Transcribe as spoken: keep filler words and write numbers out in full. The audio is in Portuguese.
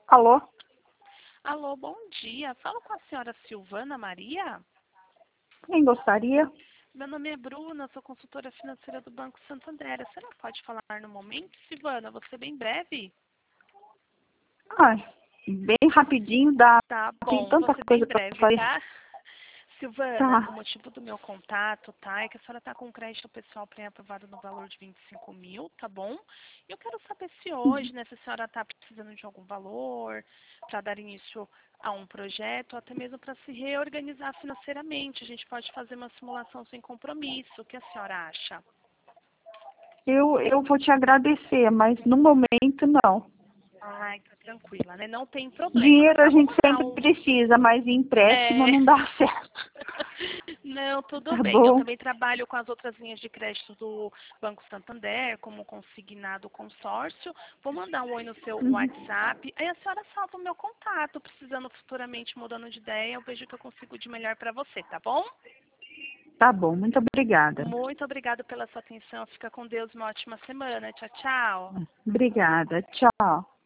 Alô? Alô, bom dia. Falo com a senhora Silvana Maria? Quem gostaria? Meu nome é Bruna, sou consultora financeira do Banco Santander. Você não pode falar no momento, Silvana? Vou ser bem breve. Ai, bem rapidinho, dá. Tá Tem bom, vou tanta ser bem coisa para breve, fazer. tá? Silvana, o Tá. motivo do meu contato, tá, é que a senhora está com um crédito pessoal pré-aprovado no valor de vinte e cinco mil, tá bom? E eu quero saber se hoje, né, se a senhora está precisando de algum valor para dar início a um projeto, ou até mesmo para se reorganizar financeiramente. A gente pode fazer uma simulação sem compromisso. O que a senhora acha? Eu, eu vou te agradecer, mas no momento não. Ai, tá tranquila, né? Não tem problema, Dinheiro a tá? Vou gente mandar sempre um... precisa, mas empréstimo É... não dá certo. Não, tudo Tá bem. Eu bom? também trabalho com as outras linhas de crédito do Banco Santander, como consignado consórcio. Vou mandar um oi no seu Uhum. WhatsApp. Aí a senhora salva o meu contato, precisando futuramente mudando de ideia, eu vejo o que eu consigo de melhor para você, tá bom? Tá bom, muito obrigada. Muito obrigada pela sua atenção. Fica com Deus, uma ótima semana. Tchau, tchau. Obrigada, tchau.